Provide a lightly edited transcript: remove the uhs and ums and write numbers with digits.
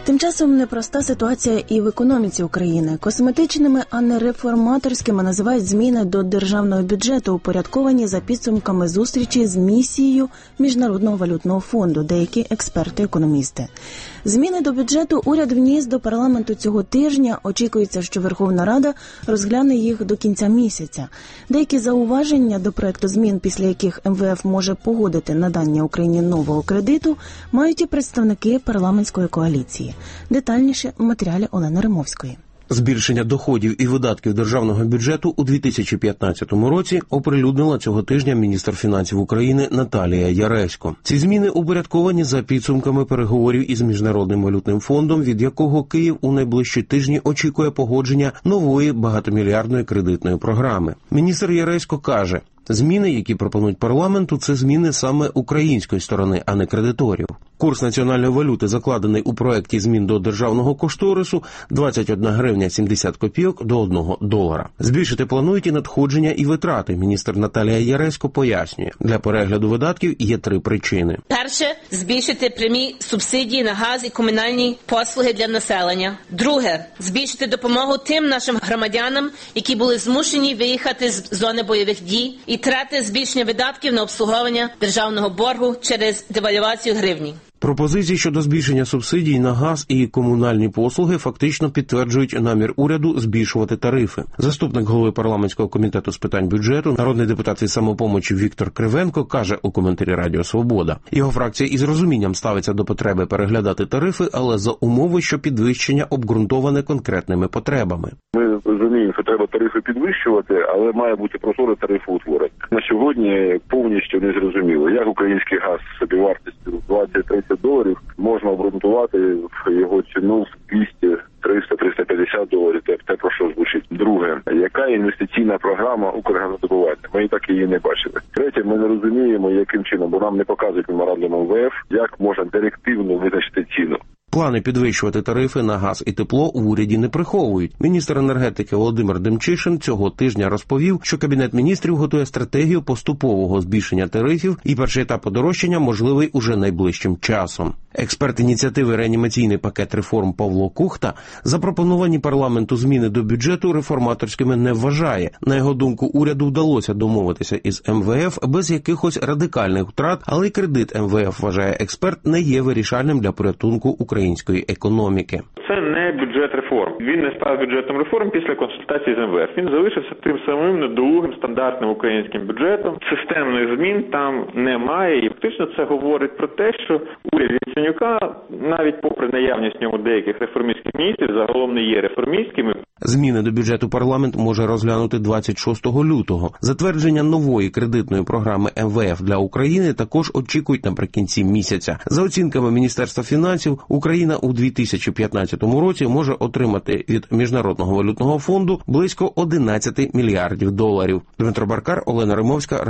Тим часом непроста ситуація і в економіці України. Косметичними, а не реформаторськими називають зміни до державного бюджету, упорядковані за підсумками зустрічі з місією Міжнародного валютного фонду, деякі експерти-економісти. Зміни до бюджету уряд вніс до парламенту цього тижня. Очікується, що Верховна Рада розгляне їх до кінця місяця. Деякі зауваження до проекту змін, після яких МВФ може погодити надання Україні нового кредиту, мають і представники парламентської коаліції. Детальніше в матеріалі Олени Римовської. Збільшення доходів і видатків державного бюджету у 2015 році оприлюднила цього тижня міністр фінансів України Наталія Яресько. Ці зміни упорядковані за підсумками переговорів із Міжнародним валютним фондом, від якого Київ у найближчі тижні очікує погодження нової багатомільярдної кредитної програми. Міністр Яресько каже, зміни, які пропонують парламенту, це зміни саме української сторони, а не кредиторів. Курс національної валюти, закладений у проекті змін до державного кошторису, 21 гривня 70 копійок до $1. Збільшити планують і надходження, і витрати. Міністр Наталія Яресько пояснює, для перегляду видатків є 3 причини. Перше – збільшити прямі субсидії на газ і комунальні послуги для населення. Друге – збільшити допомогу тим нашим громадянам, які були змушені виїхати з зони бойових дій. І третє – збільшення видатків на обслуговування державного боргу через девальвацію гривні. Пропозиції щодо збільшення субсидій на газ і комунальні послуги фактично підтверджують намір уряду збільшувати тарифи. Заступник голови парламентського комітету з питань бюджету, народний депутат від «Самопомочі» Віктор Кривенко каже у коментарі Радіо Свобода. Його фракція із розумінням ставиться до потреби переглядати тарифи, але за умови, що підвищення обґрунтоване конкретними потребами. Ми розуміємо, що треба тарифи підвищувати, але має бути прозоре тарифоутворення. На сьогодні повністю не зрозуміло, як український газ з собівартістю $20-30 можна обґрунтувати його ціну в 200, 300, $350, те, про що звучить. Друге, яка інвестиційна програма Укргазвидобування? Ми так її не бачили. Третє, ми не розуміємо, яким чином, бо нам не показують меморандум МВФ, як можна директивно визначити ціну. Плани підвищувати тарифи на газ і тепло в уряді не приховують. Міністр енергетики Володимир Демчишин цього тижня розповів, що Кабінет міністрів готує стратегію поступового збільшення тарифів і перший етап подорожчання можливий уже найближчим часом. Експерт ініціативи «Реанімаційний пакет реформ» Павло Кухта запропоновані парламенту зміни до бюджету реформаторськими не вважає. На його думку, уряду вдалося домовитися із МВФ без якихось радикальних втрат, але й кредит МВФ, вважає експерт, не є вирішальним для порятунку української економіки. Це не бюджет реформ. Він не став бюджетом реформ після консультацій з МВФ. Він залишився тим самим недолугим стандартним українським бюджетом. Системних змін там немає. І фактично це говорить про те, що уряд Яценюка, навіть попри наявність в ньому деяких реформістських міністрів, загалом не є реформістськими. Зміни до бюджету парламент може розглянути 26 лютого. Затвердження нової кредитної програми МВФ для України також очікують наприкінці місяця. За оцінками Міністерства фінансів, Україна у 2015 році може отримати від Міжнародного валютного фонду близько $11 мільярдів. Дмитро Баркар, Олена Римовська.